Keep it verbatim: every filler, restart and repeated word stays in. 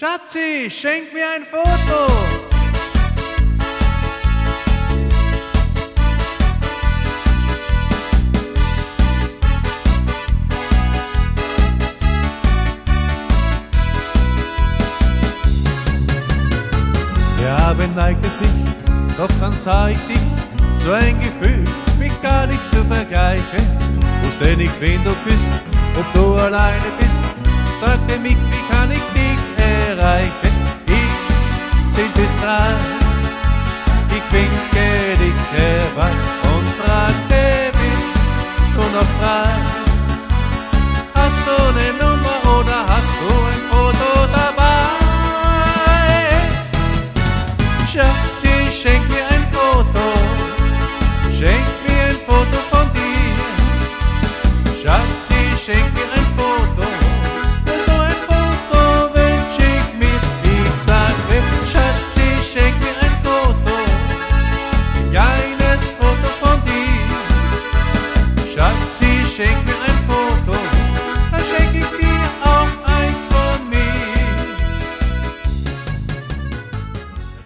Schatzi, schenk mir ein Foto. Wir haben ein Gesicht, doch dann sah ich dich. So ein Gefühl, mich gar nicht zu vergleichen. Wusste nicht, wen du bist, ob du alleine bist. Fragte mich, wie kann ich dich erreichen? Ich zähl bis drei, ich winke dich herbei und fragte, bist du noch frei?